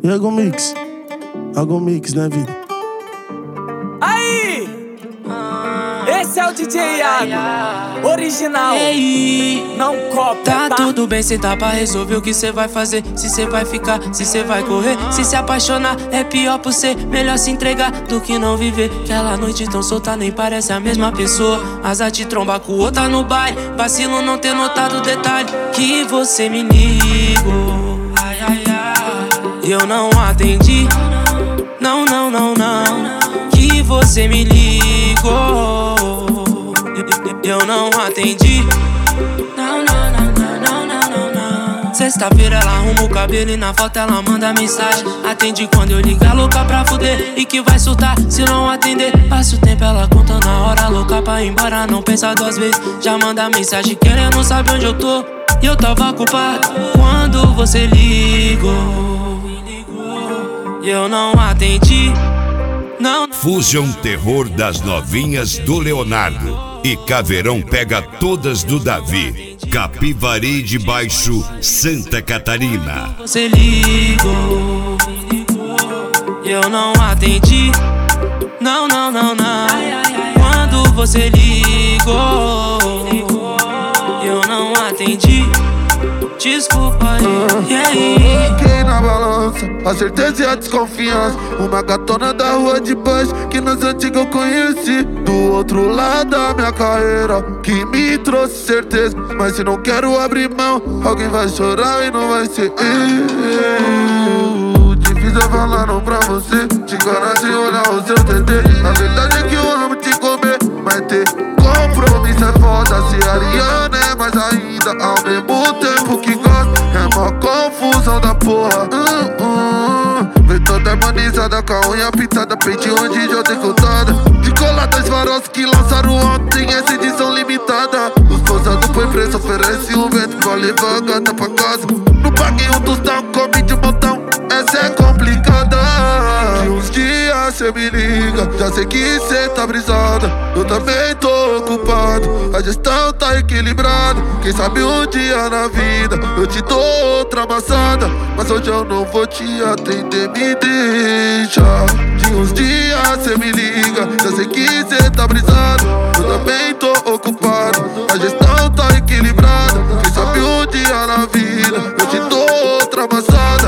E Algum mix na vida. Aí! Esse é o DJ Iago, original. Ei, não copia, tá tudo bem, cê tá pra resolver o que cê vai fazer. Se cê vai ficar, se cê vai correr. Se apaixonar é pior por cê. Melhor se entregar do que não viver. Aquela noite tão solta nem parece a mesma pessoa. Asa te tromba com outra no baile. Vacilo não ter notado o detalhe que você me ligou. Ai, ai, ai. Eu não atendi. Não, não, não, não. Que você me ligou. Eu não atendi. Não, não, não, não, não, não, não. Sexta-feira ela arruma o cabelo e na foto ela manda mensagem. Atende quando eu ligar, louca pra fuder. E que vai surtar se não atender. Passa o tempo ela conta na hora, louca pra ir embora. Não pensa duas vezes, já manda mensagem querendo saber onde eu tô. E eu tava culpado quando você ligou. Eu não atendi. Não. Fusion Terror das novinhas do Leonardo e Caveirão pega todas do Davi. Capivari de Baixo, Santa Catarina. Você ligou, eu não atendi. Não, não, não, não. Quando você ligou, eu não atendi. Desculpa aí. Coloquei na balança a certeza e a desconfiança. Uma gatona da rua de baixo que nas antigas eu conheci. Do outro lado da minha carreira que me trouxe certeza. Mas se não quero abrir mão, alguém vai chorar e não vai ser eu. Difícil eu falar não pra você, te enganar sem olhar o seu TT. A verdade é que eu amo te comer, mas ter compromisso é foda. Se Ariana é mais ainda, ao mesmo tempo que gosta, é uma confusão da porra. Vem toda harmonizada com a unha pintada, peito onde já tem contada. De colar dois faróis que lançaram ontem, essa edição limitada. Os pousados foi preço, oferece um vento pra levar a gata pra casa. Não paguei um tostão, comi de montão, essa é complicada. De uns dias cê me liga, já sei que cê tá brisada. Eu também tô ocupado, a gestão tá equilibrada. Quem sabe um dia na vida eu te dou outra amassada. Mas hoje eu não vou te atender, me deixa. De uns dias cê me liga, já sei que cê tá brisado. Eu também tô ocupado, a gestão tá equilibrada. Quem sabe um dia na vida eu te dou outra amassada.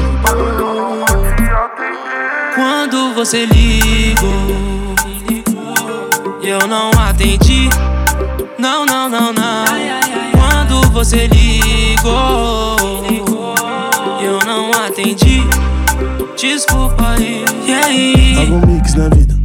Quando você ligou, eu não atendi. Não, não, não, não. Quando você ligou, eu não atendi. Desculpa aí. Algum mix na vida.